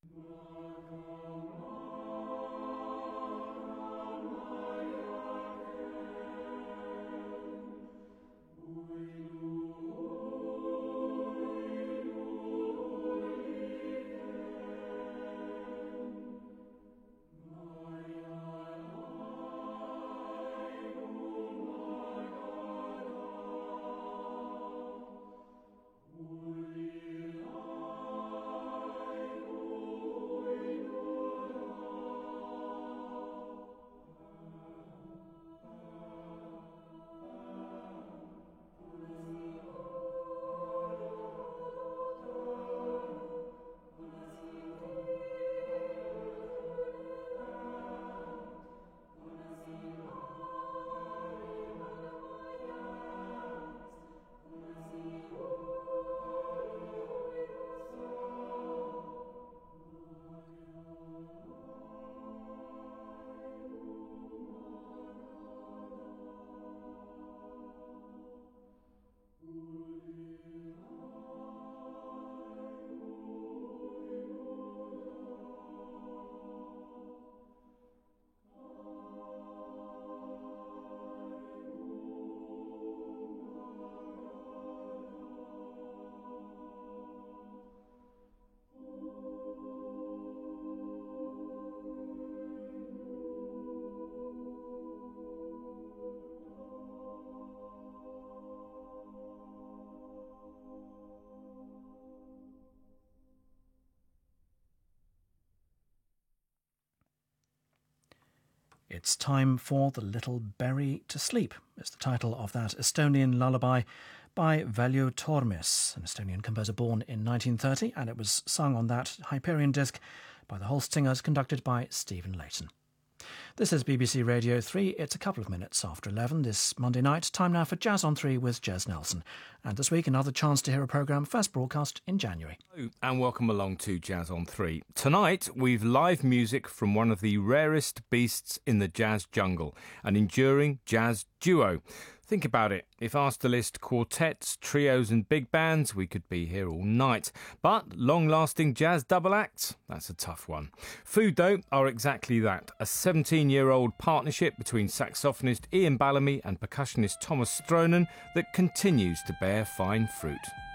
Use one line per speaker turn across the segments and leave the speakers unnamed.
It's Time for the Little Berry to Sleep. It's the title of that Estonian lullaby by Veljo Tormis, an Estonian composer born in 1930, and it was sung on that Hyperion disc by the Holst-Singers, conducted by Stephen Layton. This is BBC Radio 3. It's a couple of minutes after 11 this Monday night. Time now for Jazz on 3 with Jez Nelson. And this week, another chance to hear a programme first broadcast in January.
Hello, and welcome along to Jazz on 3. Tonight, we've live music from one of the rarest beasts in the jazz jungle, an enduring jazz duo. Think about it. If asked to list quartets, trios and big bands, we could be here all night. But long-lasting jazz double acts? That's a tough one. Food, though, are exactly that. A 17-year-old partnership between saxophonist Ian Ballamy and percussionist Thomas Stronen that continues to bear fine fruit.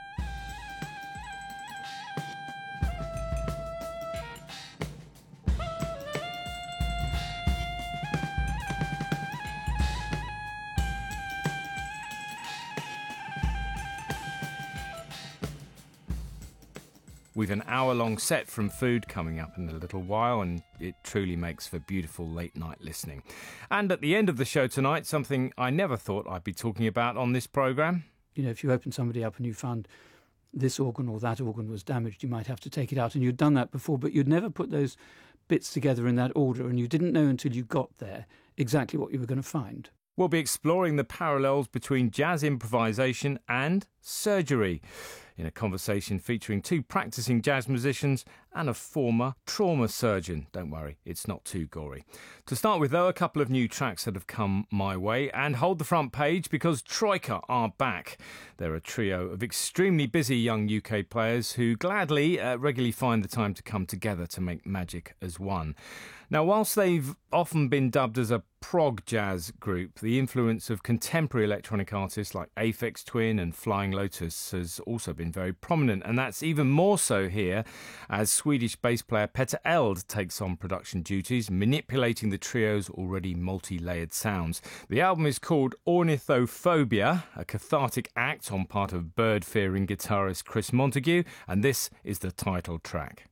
We've an hour-long set from Food coming up in a little while, and it truly makes for beautiful late-night listening. And at the end of the show tonight, something I never thought I'd be talking about on this programme.
You know, if you opened somebody up and you found this organ or that organ was damaged, you might have to take it out. And you'd done that before, but you'd never put those bits together in that order, and you didn't know until you got there exactly what you were going to find.
We'll be exploring the parallels between jazz improvisation and surgery in a conversation featuring two practicing jazz musicians and a former trauma surgeon. Don't worry, it's not too gory. To start with, though, a couple of new tracks that have come my way, and hold the front page because Troika are back. They're a trio of extremely busy young UK players who gladly regularly find the time to come together to make magic as one. Now, whilst they've often been dubbed as a prog jazz group, the influence of contemporary electronic artists like Aphex Twin and Flying Lotus has also been very prominent, and that's even more so here as Swedish bass player Peter Eld takes on production duties, manipulating the trio's already multi-layered sounds. The album is called Ornithophobia, a cathartic act on part of bird-fearing guitarist Chris Montague, and this is the title track.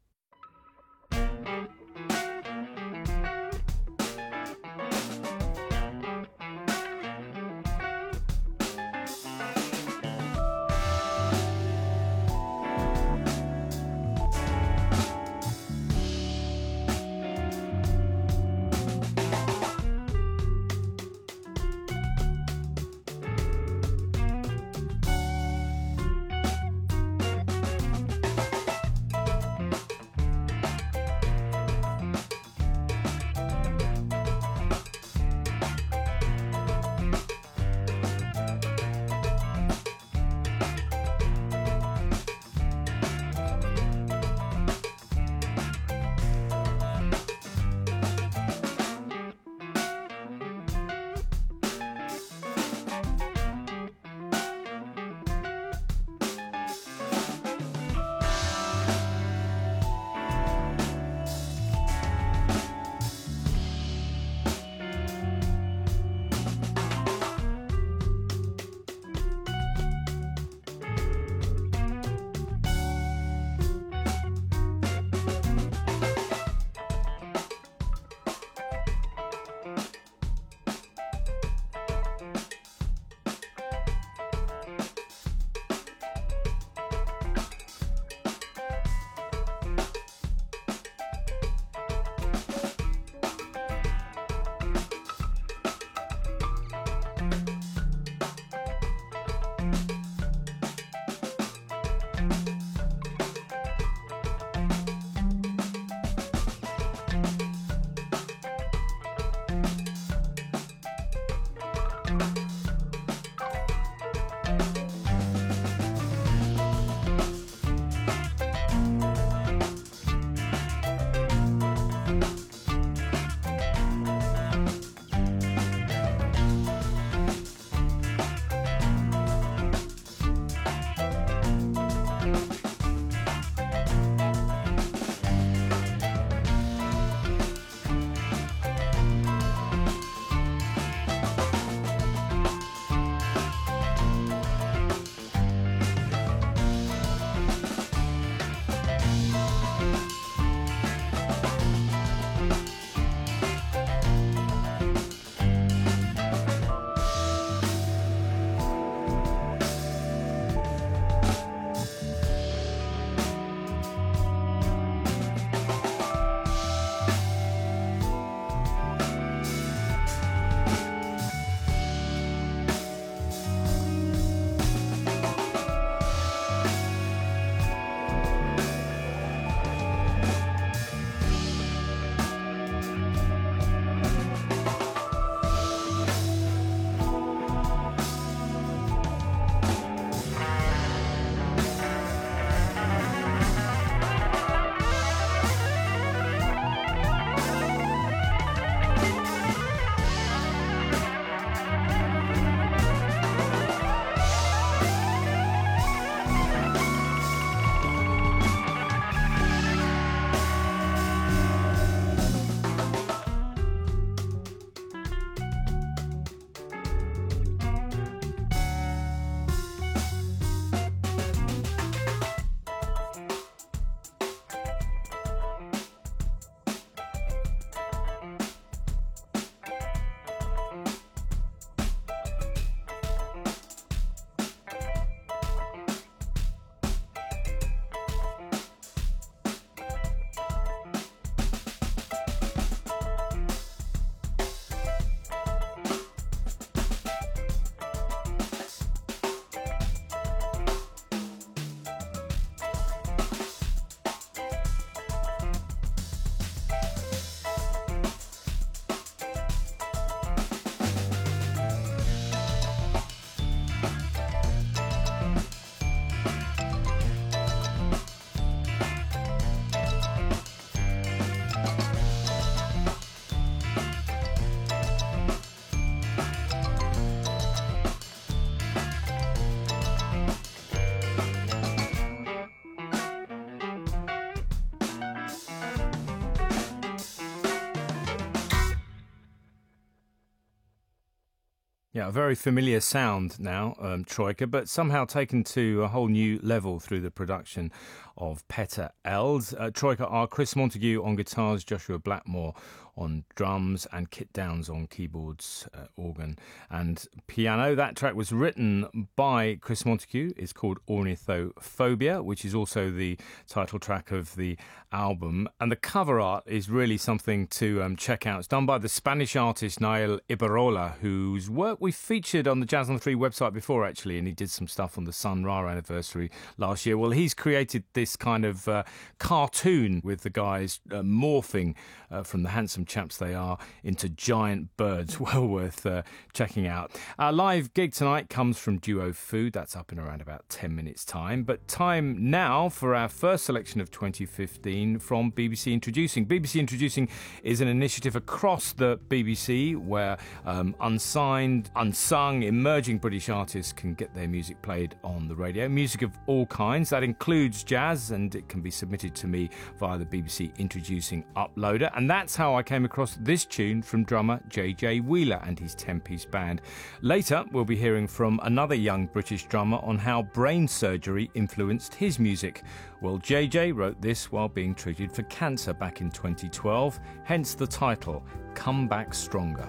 Yeah, a very familiar sound now, Troika, but somehow taken to a whole new level through the production of Petter Eld. Troika are Chris Montague on guitars, Joshua Blackmore on drums, and Kit Downs on keyboards, organ and piano. That track was written by Chris Montague. It's called Ornithophobia, which is also the title track of the album. And the cover art is really something to check out. It's done by the Spanish artist Nael Ibarola, whose work we featured on the Jazz on the 3 website before, actually, and he did some stuff on the Sun Ra anniversary last year. Well, he's created this kind of cartoon with the guys morphing from the handsome chaps they are into giant birds. Well worth checking out. Our live gig tonight comes from Duo Food. That's up in around about 10 minutes' time. But time now for our first selection of 2015 from BBC Introducing. BBC Introducing is an initiative across the BBC where unsigned, unsung, emerging British artists can get their music played on the radio. Music of all kinds. That includes jazz, and it can be submitted to me via the BBC Introducing uploader. And that's how I came across this tune from drummer J.J. Wheeler and his 10-piece band. Later, we'll be hearing from another young British drummer on how brain surgery influenced his music. Well, J.J. wrote this while being treated for cancer back in 2012, hence the title, Come Back Stronger.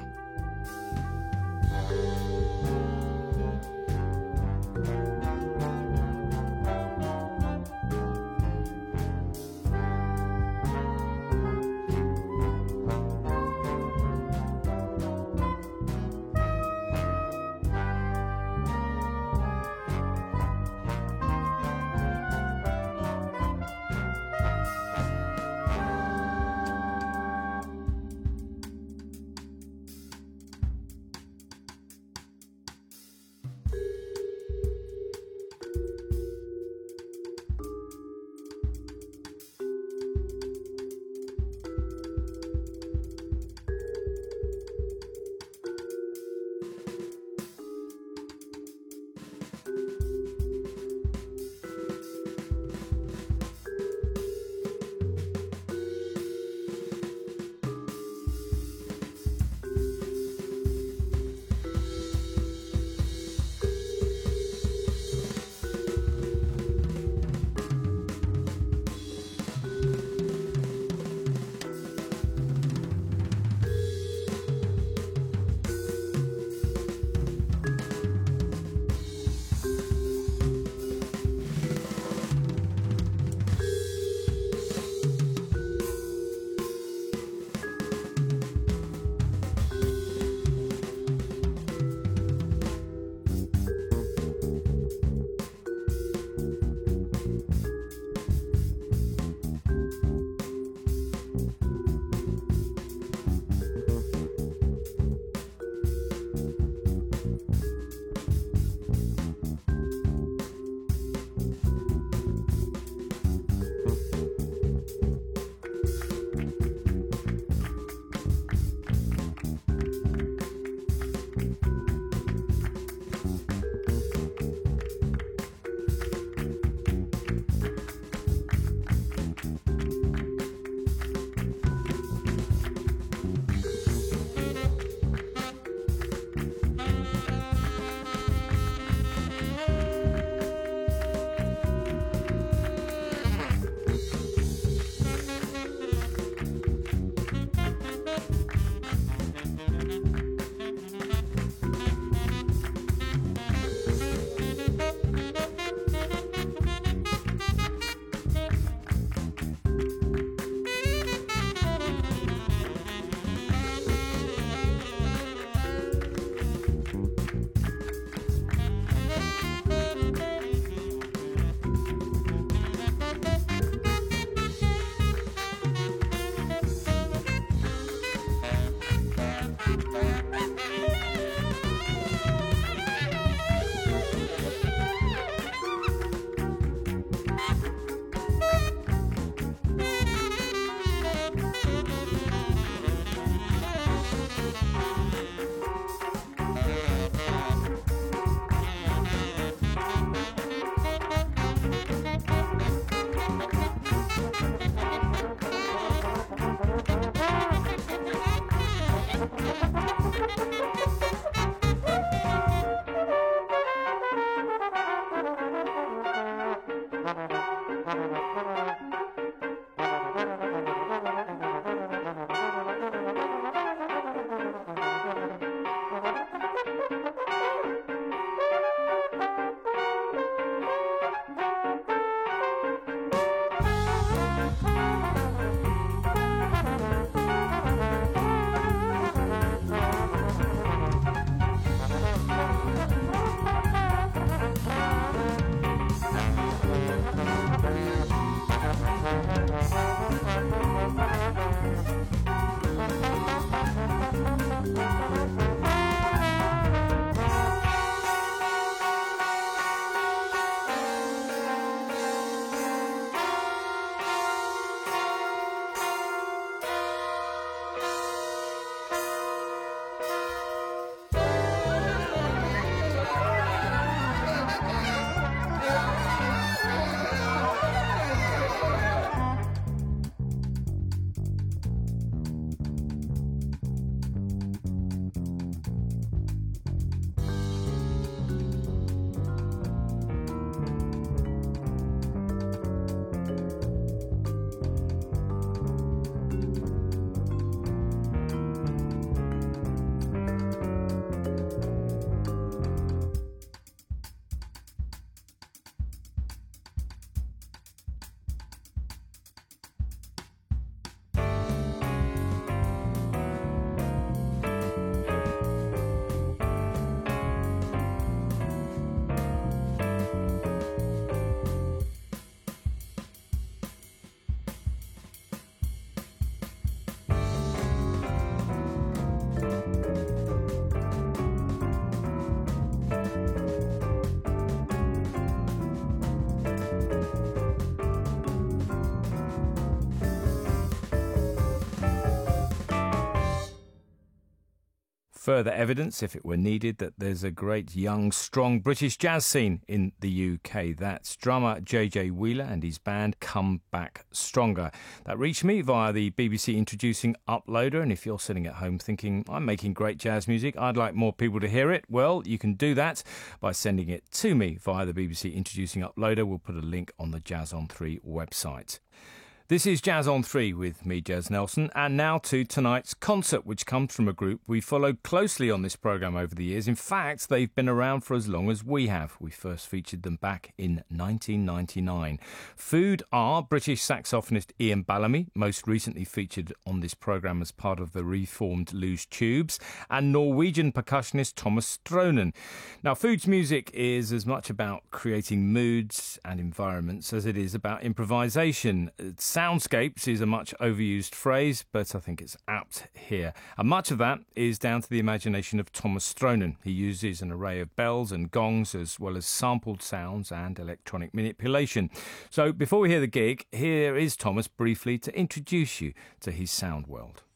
Further evidence, if it were needed, that there's a great young, strong British jazz scene in the UK. That's drummer JJ Wheeler and his band Come Back Stronger. That reached me via the BBC Introducing Uploader, and if you're sitting at home thinking, I'm making great jazz music, I'd like more people to hear it, well, you can do that by sending it to me via the BBC Introducing Uploader. We'll put a link on the Jazz on 3 website. This is Jazz on 3 with me, Jez Nelson, and now to tonight's concert, which comes from a group we followed closely on this programme over the years. In fact, they've been around for as long as we have. We first featured them back in 1999. Food are British saxophonist Ian Bellamy, most recently featured on this programme as part of the reformed Loose Tubes, and Norwegian percussionist Thomas Stronen. Now, Food's music is as much about creating moods and environments as it is about improvisation. Soundscapes is a much overused phrase, but I think it's apt here. And much of that is down to the imagination of Thomas Stronen. He uses an array of bells and gongs as well as sampled sounds and electronic manipulation. So before we hear the gig, here is Thomas briefly to introduce you to his sound world.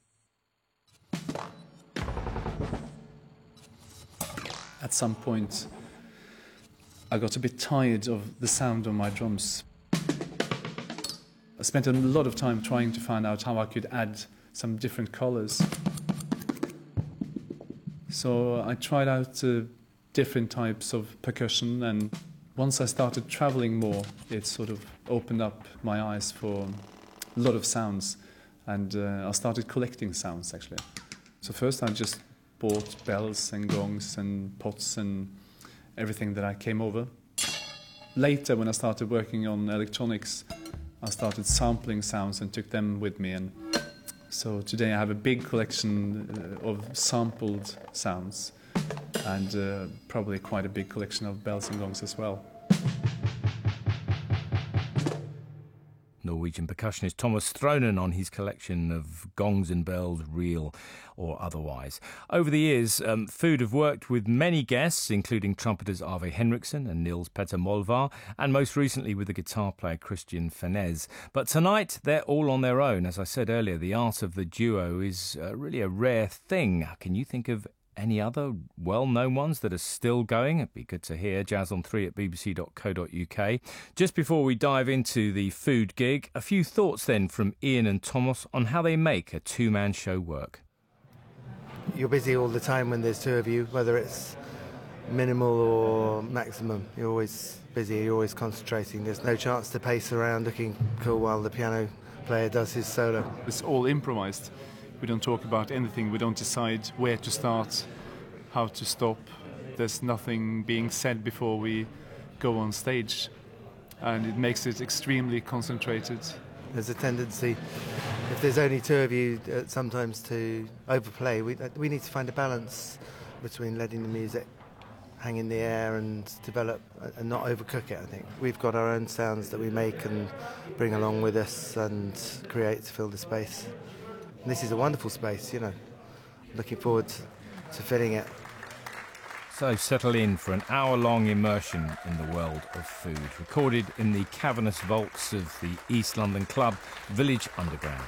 At some point, I got a bit tired of the sound of my drums. I spent a lot of time trying to find out how I could add some different colors. So I tried out different types of percussion, and once I started traveling more, it sort of opened up my eyes for a lot of sounds, and I started collecting sounds actually. So first I just bought bells and gongs and pots and everything that I came over. Later, when I started working on electronics, I started sampling sounds and took them with me, and so today I have a big collection of sampled sounds and probably quite a big collection of bells and gongs as well.
Norwegian percussionist Thomas Stronen on his collection of gongs and bells, real or otherwise. Over the years, Food have worked with many guests, including trumpeters Arve Henriksen and Nils Petter Molvar, and most recently with the guitar player Christian Fennesz. But tonight, they're all on their own. As I said earlier, the art of the duo is really a rare thing. Can you think of any other well-known ones that are still going? It'd be good to hear. Jazz on 3 at bbc.co.uk. Just before we dive into the Food gig, a few thoughts then from Ian and Thomas on how they make a two-man show work.
You're busy all the time when there's two of you, whether it's minimal or maximum. You're always busy, you're always concentrating. There's no chance to pace around looking cool while the piano player does his solo.
It's all improvised. We don't talk about anything. We don't decide where to start, how to stop. There's nothing being said before we go on stage, and it makes it extremely concentrated.
There's a tendency, if there's only two of you, sometimes to overplay. We need to find a balance between letting the music hang in the air and develop and not overcook it, I think. We've got our own sounds that we make and bring along with us and create to fill the space. And this is a wonderful space, you know. Looking forward to filling it.
So settle in for an hour-long immersion in the world of Food, recorded in the cavernous vaults of the East London club Village Underground.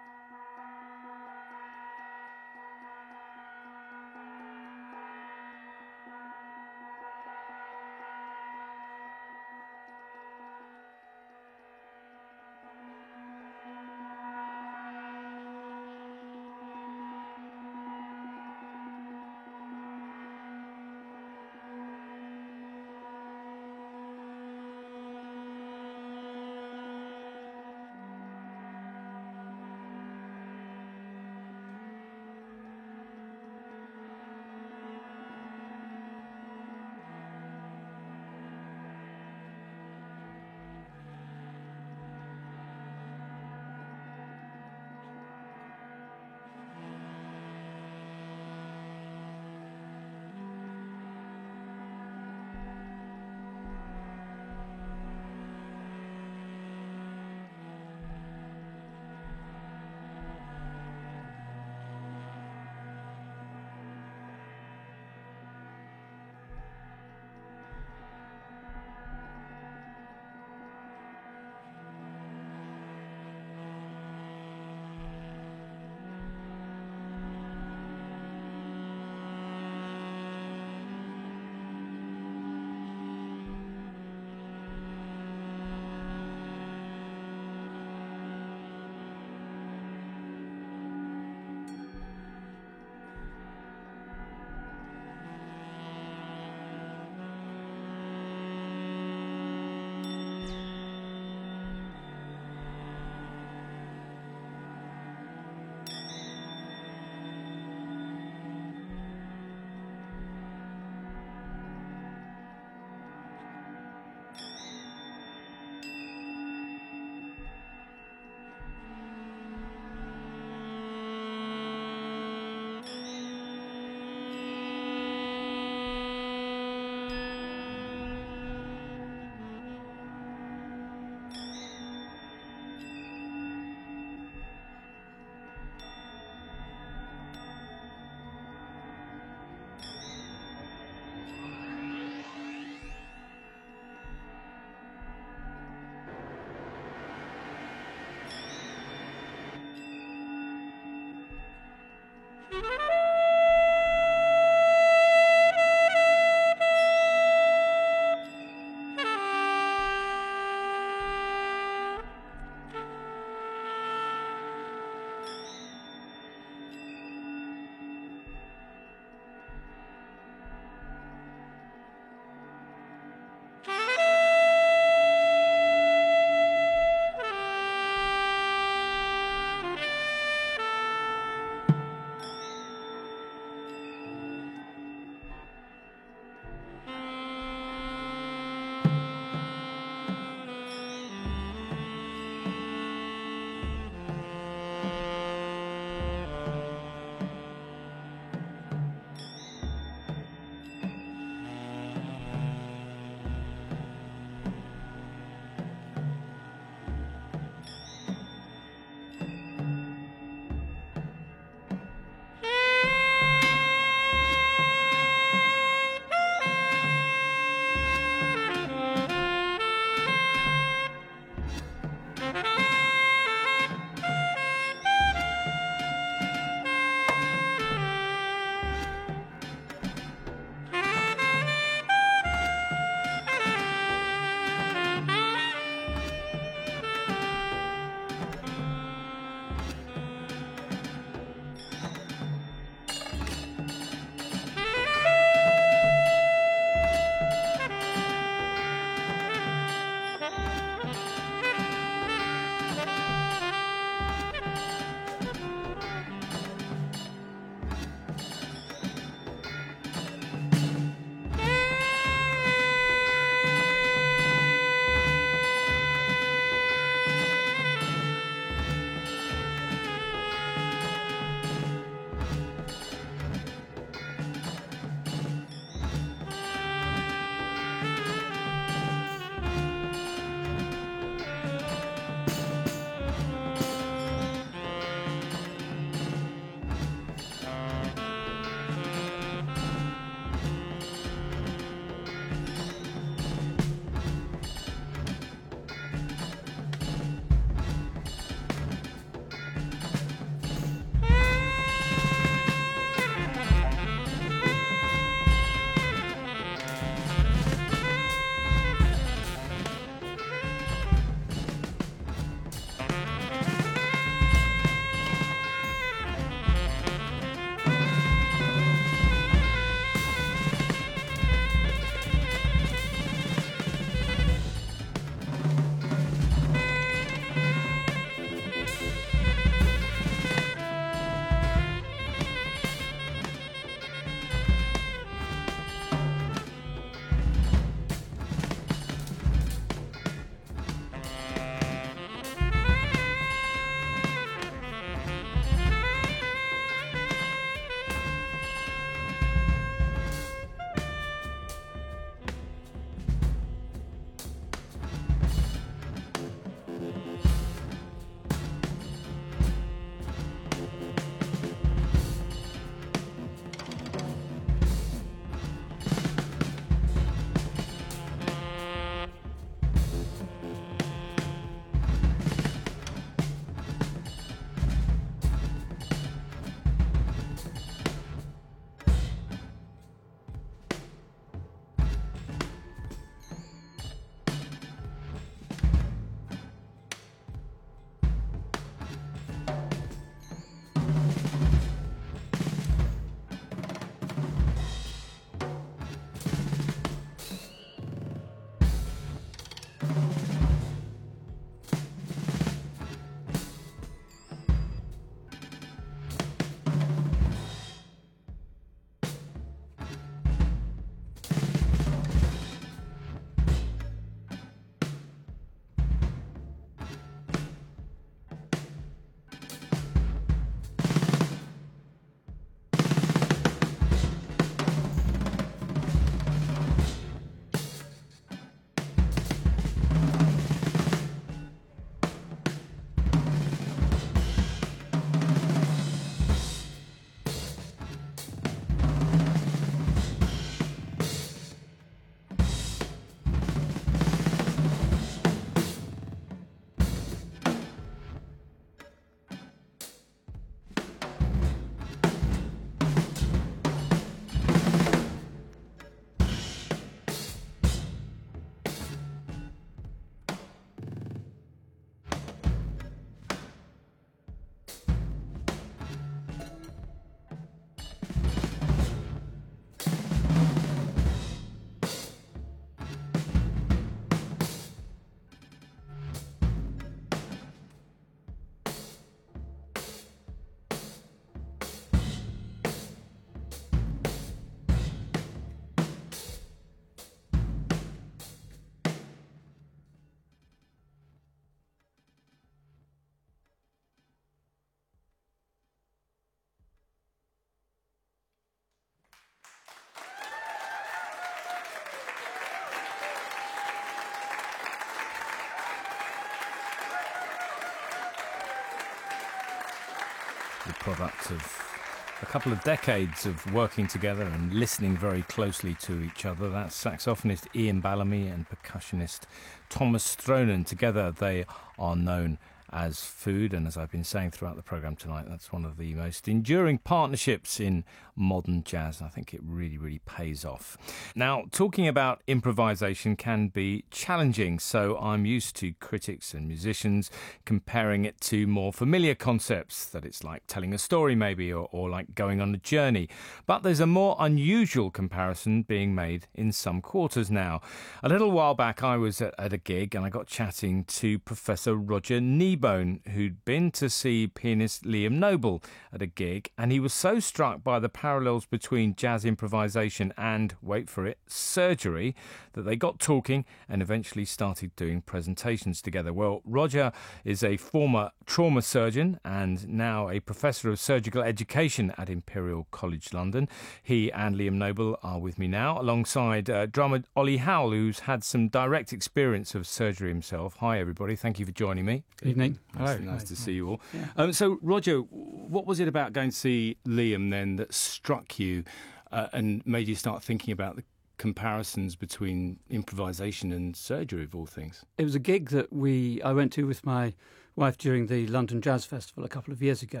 product of a couple of decades of working together and listening very closely to each other. That's saxophonist Ian Bellamy and percussionist Thomas Stronen. Together they are known as Food, and as I've been saying throughout the programme tonight, that's one of the most enduring partnerships in modern jazz. I think it really, really pays off. Now, talking about improvisation can be challenging, so I'm used to critics and musicians comparing it to more familiar concepts, that it's like telling a story maybe, or like going on a journey. But there's a more unusual comparison being made in some quarters now. A little while back I was at a gig and I got chatting to Professor Roger Kneebone, who'd been to see pianist Liam Noble at a gig, and he was so struck by the parallels between jazz improvisation and, wait for it, surgery, that they got talking and eventually started doing presentations together. Well, Roger is a former trauma surgeon and now a professor of surgical education at Imperial College London. He and Liam Noble are with me now, alongside drummer Ollie Howell, who's had some direct experience of surgery himself. Hi, everybody. Thank you for joining me.
Good evening.
Hello. Nice to see you all. Yeah. So, Roger, what was it about going to see Liam then that struck you and made you start thinking about the comparisons between improvisation and surgery, of all things?
It was a gig that I went to with my wife during the London Jazz Festival a couple of years ago,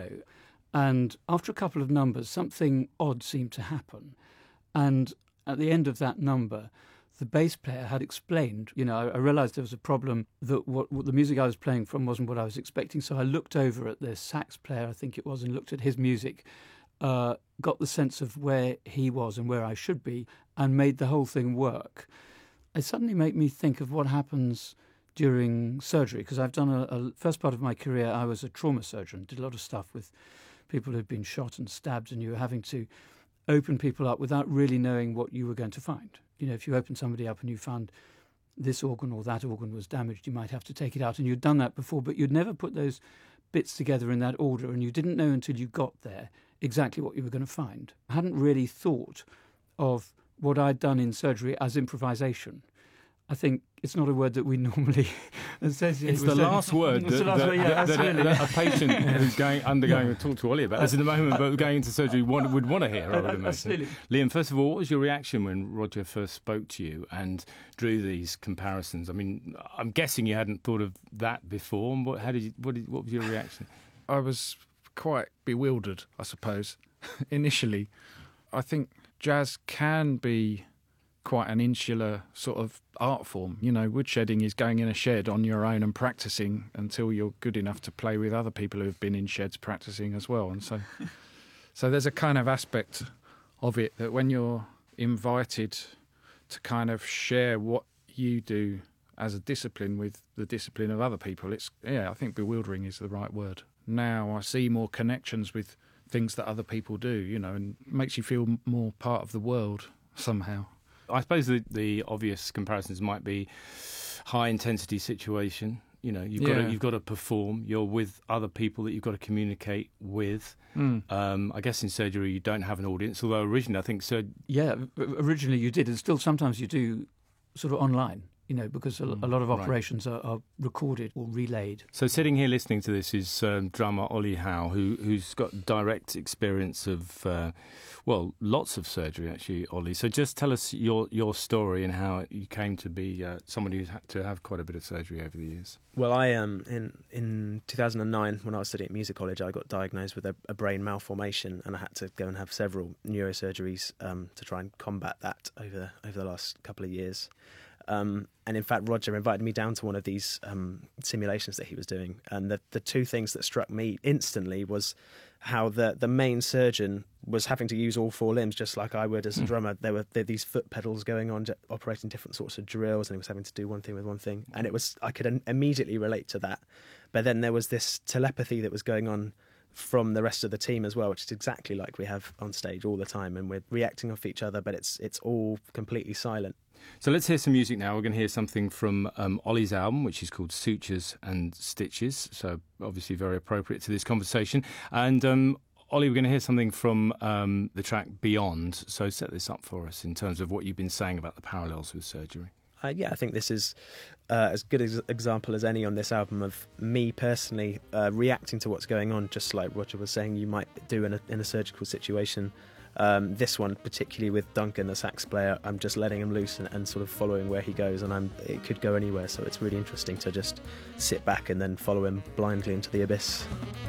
and after a couple of numbers, something odd seemed to happen. And at the end of that number, the bass player had explained, I realised there was a problem, that what the music I was playing from wasn't what I was expecting. So I looked over at the sax player, I think it was, and looked at his music, got the sense of where he was and where I should be, and made the whole thing work. It suddenly made me think of what happens during surgery, because I've done a first part of my career, I was a trauma surgeon, did a lot of stuff with people who'd been shot and stabbed, and you were having to open people up without really knowing what you were going to find. If you opened somebody up and you found this organ or that organ was damaged, you might have to take it out. And you'd done that before, but you'd never put those bits together in that order, and you didn't know until you got there exactly what you were going to find. I hadn't really thought of what I'd done in surgery as improvisation. I think it's not a word that we normally associate with.
It's the last word that a patient who's undergoing, talk to Ollie about this in the moment, but going into surgery would want to hear, I would imagine.
Absolutely.
Liam, first of all, what was your reaction when Roger first spoke to you and drew these comparisons? I mean, I'm guessing you hadn't thought of that before. What was your reaction?
I was quite bewildered, I suppose, initially. I think jazz can be quite an insular sort of art form. Woodshedding is going in a shed on your own and practicing until you're good enough to play with other people who have been in sheds practicing as well. And so there's a kind of aspect of it that when you're invited to kind of share what you do as a discipline with the discipline of other people, I think bewildering is the right word. Now I see more connections with things that other people do, and makes you feel more part of the world somehow.
I suppose the obvious comparisons might be high intensity situation. You've got to perform. You're with other people that you've got to communicate with. I guess in surgery you don't have an audience, although originally I think
originally you did, and still sometimes you do sort of online. Because a lot of operations are recorded or relayed.
So sitting here listening to this is drummer Ollie Howell, who's got direct experience of, lots of surgery, actually, Ollie. So just tell us your story and how you came to be someone who's had to have quite a bit of surgery over the years.
Well, I in 2009, when I was studying at music college, I got diagnosed with a brain malformation, and I had to go and have several neurosurgeries to try and combat that over the last couple of years. And in fact, Roger invited me down to one of these simulations that he was doing. And the two things that struck me instantly was how the main surgeon was having to use all four limbs, just like I would as a drummer. There were these foot pedals going on, operating different sorts of drills, and he was having to do one thing with one thing. And I could immediately relate to that. But then there was this telepathy that was going on from the rest of the team as well, which is exactly like we have on stage all the time, and we're reacting off each other, but it's all completely silent.
So let's hear some music now. We're going to hear something from Ollie's album, which is called Sutures and Stitches, so obviously very appropriate to this conversation. And Ollie, we're going to hear something from the track Beyond, so set this up for us in terms of what you've been saying about the parallels with surgery.
I think this is as good an example as any on this album of me personally reacting to what's going on, just like Roger was saying you might do in a surgical situation. This one, particularly with Duncan, the sax player, I'm just letting him loose and sort of following where he goes, and it could go anywhere, so it's really interesting to just sit back and then follow him blindly into the abyss.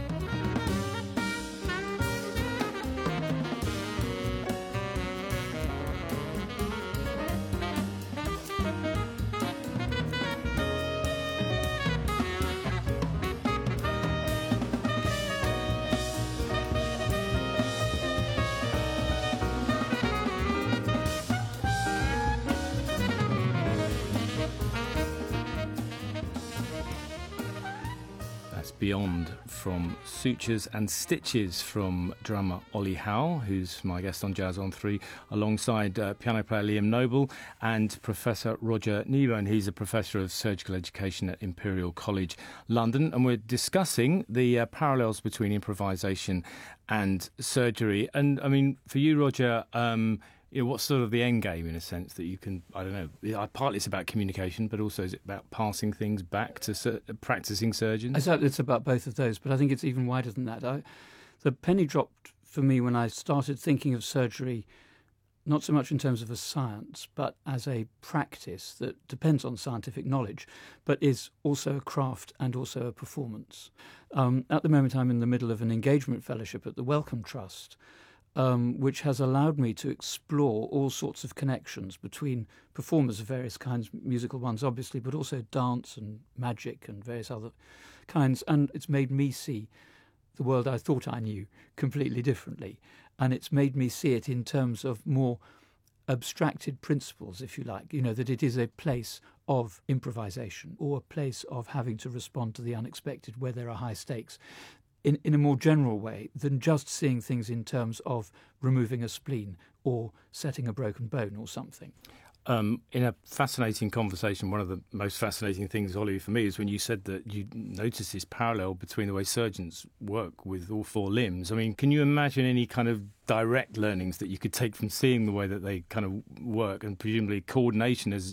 Beyond from Sutures and Stitches from drummer Ollie Howe, who's my guest on Jazz on 3, alongside piano player Liam Noble and Professor Roger Kneebone. He's a professor of surgical education at Imperial College London, and we're discussing the parallels between improvisation and surgery. And I mean, for you, Roger, what's sort of the end game, in a sense, that you can, I don't know, partly it's about communication, but also is it about passing things back to practising surgeons?
It's about both of those, but I think it's even wider than that. The penny dropped for me when I started thinking of surgery, not so much in terms of a science, but as a practice that depends on scientific knowledge, but is also a craft and also a performance. At the moment, I'm in the middle of an engagement fellowship at the Wellcome Trust, which has allowed me to explore all sorts of connections between performers of various kinds, musical ones obviously, but also dance and magic and various other kinds. And it's made me see the world I thought I knew completely differently. And it's made me see it in terms of more abstracted principles, if you like, that it is a place of improvisation or a place of having to respond to the unexpected where there are high stakes. In a more general way than just seeing things in terms of removing a spleen or setting a broken bone or something.
In a fascinating conversation, one of the most fascinating things, Ollie, for me, is when you said that you noticed this parallel between the way surgeons work with all four limbs. I mean, can you imagine any kind of direct learnings that you could take from seeing the way that they kind of work, and presumably coordination is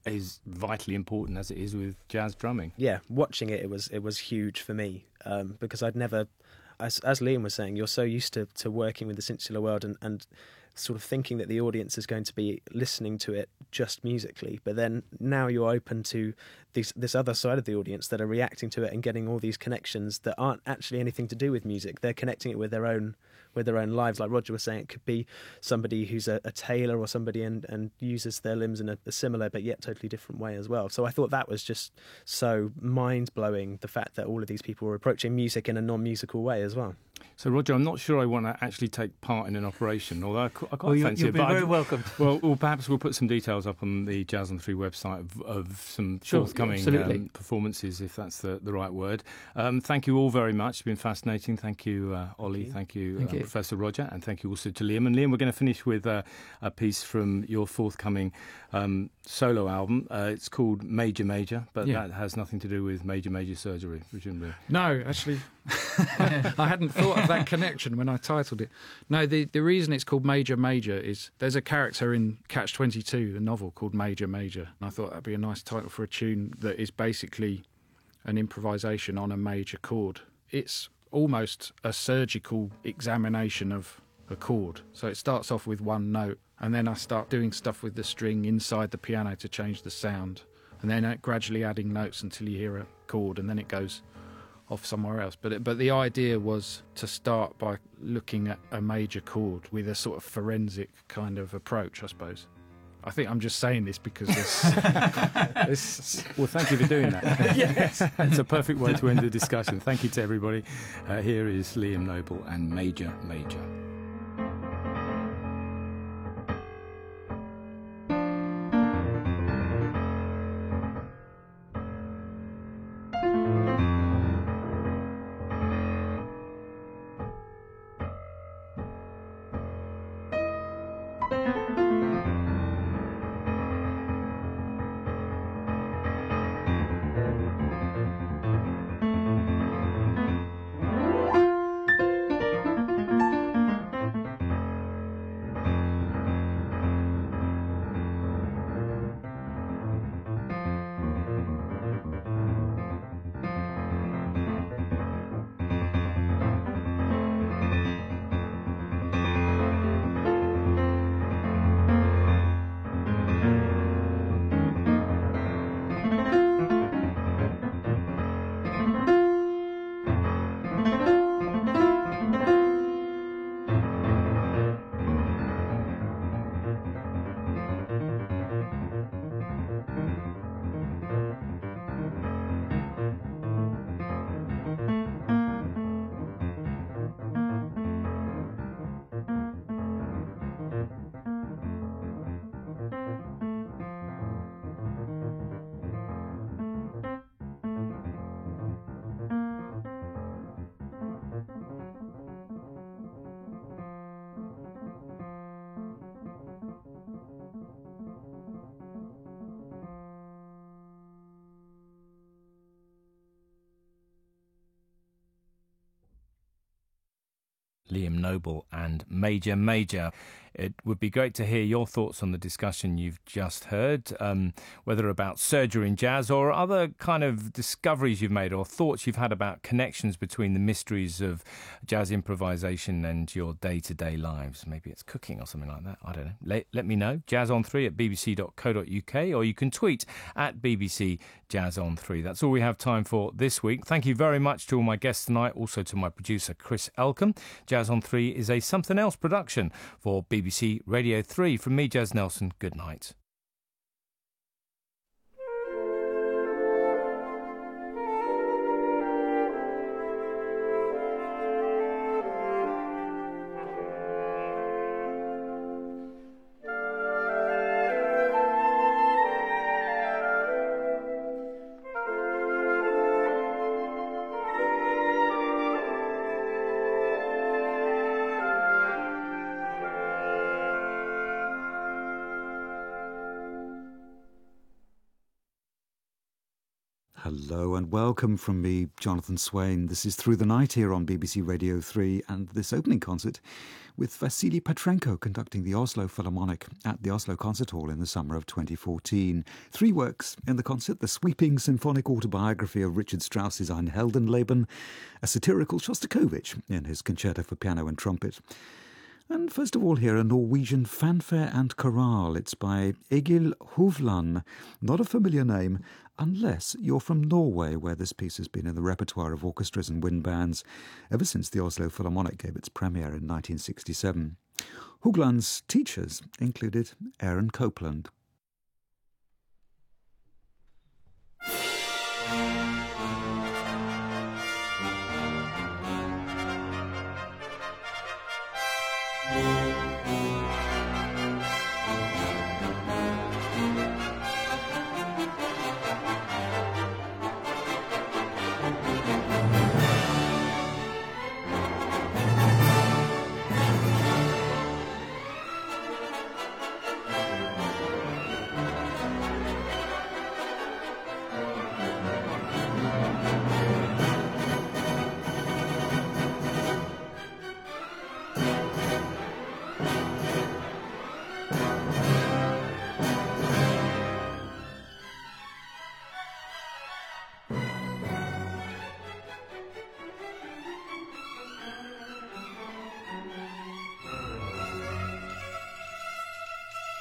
vitally important as it is with jazz drumming?
Yeah, watching it was huge for me, because I'd never, as Liam was saying, you're so used to working with this insular world and sort of thinking that the audience is going to be listening to it just musically, but then now you're open to this other side of the audience that are reacting to it and getting all these connections that aren't actually anything to do with music. They're connecting it with their own lives. Like Roger was saying, it could be somebody who's a tailor or somebody and uses their limbs in a similar but yet totally different way as well. So I thought that was just so mind-blowing, the fact that all of these people were approaching music in a non-musical way as well.
So, Roger, I'm not sure I want to actually take part in an operation, although I quite fancy it.
You'll be very welcome.
Well, perhaps we'll put some details up on the Jazz on 3 website of some forthcoming performances, if that's the right word. Thank you all very much. It's been fascinating. Thank you, Ollie. Thank you, Professor Roger. And thank you also to Liam. And Liam, we're going to finish with a piece from your forthcoming solo album. It's called Major Major, but that has nothing to do with major surgery, presumably.
No, actually, I hadn't thought of that connection when I titled it. No, the reason it's called Major Major is there's a character in Catch-22, a novel called Major Major, and I thought that'd be a nice title for a tune that is basically an improvisation on a major chord. It's almost a surgical examination of a chord. So it starts off with one note, and then I start doing stuff with the string inside the piano to change the sound, and then gradually adding notes until you hear a chord, and then it goes off somewhere else. But the idea was to start by looking at a major chord with a sort of forensic kind of approach, I suppose. I think I'm just saying this because this.
Well, thank you for doing that. Yes. It's a perfect way to end the discussion. Thank you to everybody. Here is Liam Noble and Major Major. Liam Noble and Major Major. It would be great to hear your thoughts on the discussion you've just heard, whether about surgery in jazz or other kind of discoveries you've made or thoughts you've had about connections between the mysteries of jazz improvisation and your day-to-day lives. Maybe it's cooking or something like that. I don't know. Let me know. jazzon3@bbc.co.uk, or you can tweet at BBC Jazz on 3. That's all we have time for this week. Thank you very much to all my guests tonight, also to my producer Chris Elcombe. Jazz on 3 is a Something Else production for BBC Radio 3. From me, Jazz Nelson, good night.
Hello and welcome from me, Jonathan Swain. This is Through the Night here on BBC Radio 3, and this opening concert with Vasily Petrenko conducting the Oslo Philharmonic at the Oslo Concert Hall in the summer of 2014. 3 works in the concert: the sweeping symphonic autobiography of Richard Strauss's Ein Heldenleben, a satirical Shostakovich in his concerto for piano and trumpet. And first of all here, a Norwegian fanfare and chorale. It's by Egil Hovland, not a familiar name, unless you're from Norway, where this piece has been in the repertoire of orchestras and wind bands ever since the Oslo Philharmonic gave its premiere in 1967. Hovland's teachers included Aaron Copland.